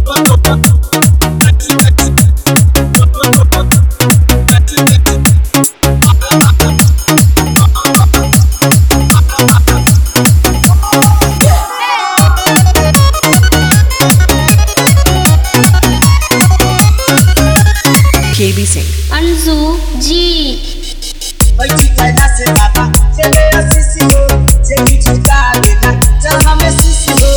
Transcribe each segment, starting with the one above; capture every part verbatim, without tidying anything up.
KB Singh Anju ji बैठी कैला से बाबा चले असीसी हो जेठी छुटा देना चल हमें सीसी हो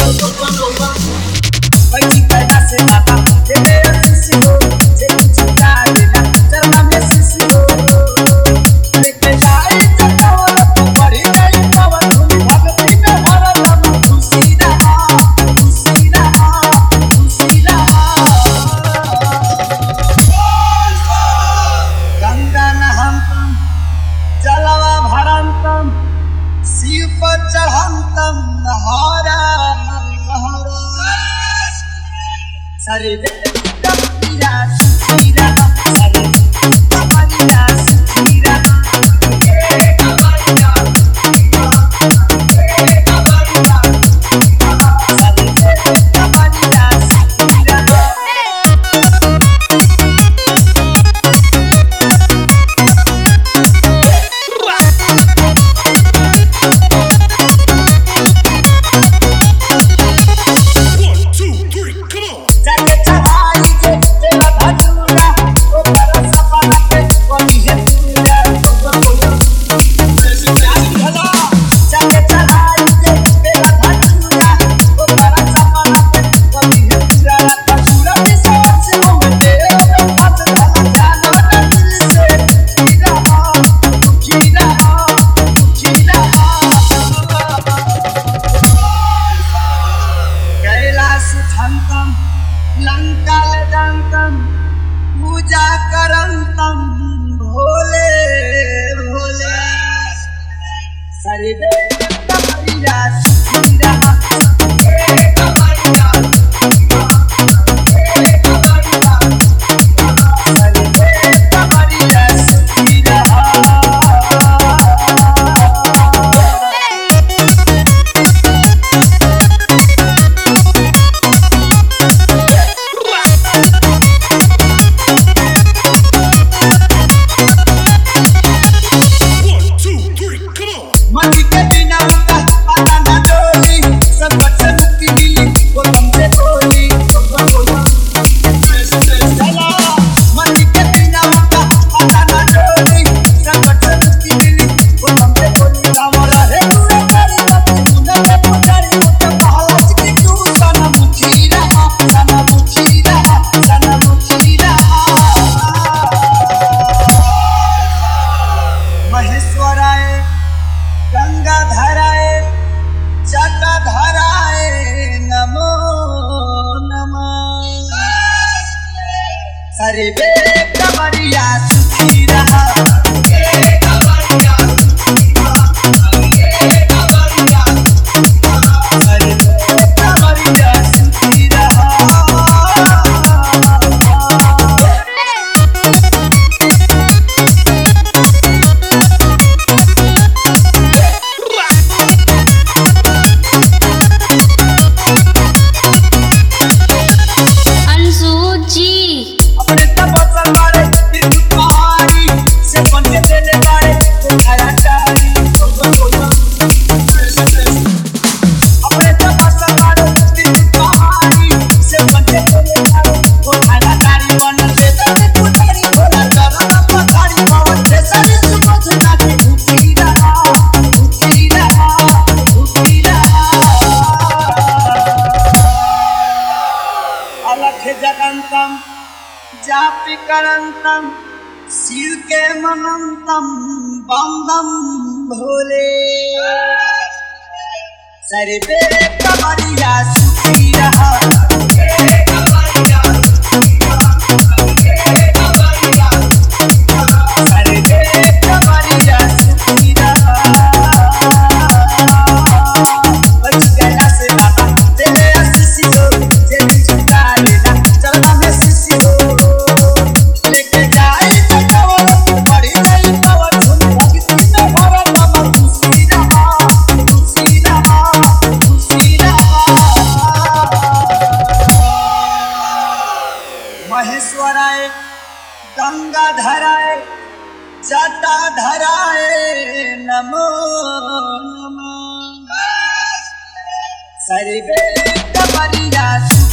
बैठी कैला से बाबा चले असीसी हो जेठी छुटा देना चल हमें सीसी हो लेके जाए तो कवर पड़ी गई कवर भक्ति में हर दम खुशी रहा खुशी रहा खुशी रहा गंगा नहंतम जलवा भरंतम शिव पर चढ़ंतम हरा हरा शरीर कपिला सुखीरा शरीर कपिला सुखीरा ए कपिला ए कपिला शरीर कपिला सुखीरा जाके चढ़ाई के तेरा भजूरा ओ पर सपना के कोनी है पूरा जाके चढ़ाई के तेरा भजूरा ओ पर सपना के कोनी है पूरा भजूरा की सोच हम तेरे हाथ धरा जानो दिल से खीरा खीरा खीरा कैलाश धंतम लंका लंतम पूजा करंतम भोले भोले शरीर कपिला सुखीरा ए कपिला ए कपिला शरीर कपिला सुखीरा मनी के बिना उनका पता न डोली संकट से मुक्ति मिली वो तुमसे बोली चला मनी के बिना उनका पता न डोली संकट से मुक्ति मिली वो तुमसे बोली राम रहे पूरे करे पति मुने में पुजारी मुझे पहला की तू सना मुखी रहा सना मुखी रहा सना मुखी रहा महेश्वराय गंगा धराए जटा धराए नमो नमः शरीर कमरिया सुखी रहा ए कमरिया सुखी रहा ए कमरिया शरीर कमरिया सुखी रहा अंजू जी अपने तपस्या मारे दिल पहाड़ी से बनके देने वाले तुम्हारा चारी अपने तपस्या मारे दिल पहाड़ी से बनके देने वाले तुम्हारा चारी बन दे दे पुजारी भोला चरण पधारी भवन से सारी सुमत नाचे भूखी रहा भूखी रहा भूखी रहा अलख जगंतम जापि करंतम शिव के मनंतम बम बम भोले शरीर कमरिया सुखी रहा ए कमरिया सुखी रहा ए कमरिया शरीर कमरिया सुखी रहा बच गया से बाबा तेरे असीसी हो जेठी छुटा लेना चल हमें सीसी हो लेके जाए तो कवर पड़ी गई कवर भक्ति में हर दम खुशी रहा खुशी रहा खुशी रहा गंगा धराए जटा धराए नमो नमः सर्वे कमरिया